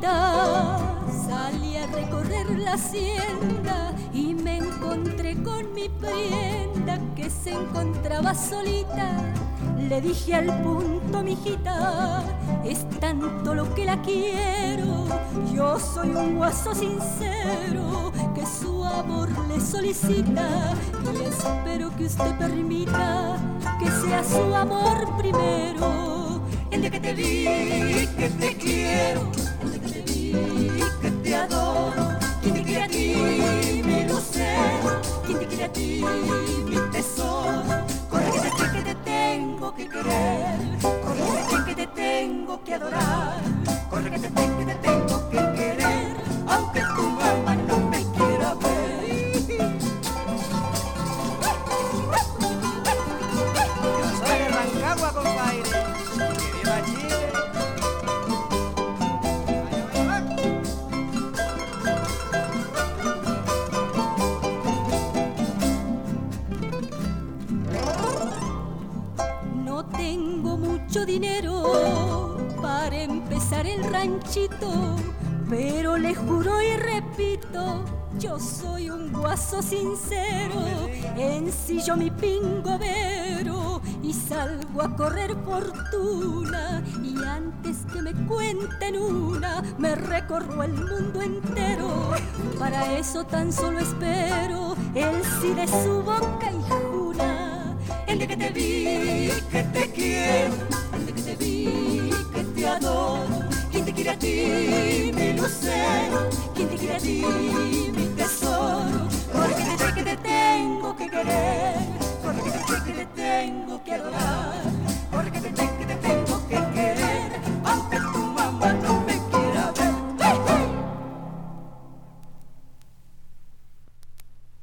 mijita, salí a recorrer la hacienda y me encontré con mi prenda que se encontraba solita. Le dije al punto, mijita, es tanto lo que la quiero. Yo soy un guaso sincero que su amor le solicita y espero que usted permita que sea su amor primero. El día que te vi, que te quiero, el día que te vi, que te adoro. ¿Quién te quiere a ti, mi lucero? ¿Quién te quiere a ti, mi tesoro? Corre que te tengo que querer, corre que te tengo que adorar, corre que te tengo que querer, aunque tu mamá no me quiera ver. Yo soy de Rancagua, compadre. Que viva Chile. No tengo mucho dinero para empezar el ranchito, pero le juro y repito, yo soy un guaso sincero. Ensillo mi pingobero y salgo a correr fortuna, y antes que me cuenten una, me recorro el mundo entero. Para eso tan solo espero el sí de su boca y jura. El día que te vi, que te quiero,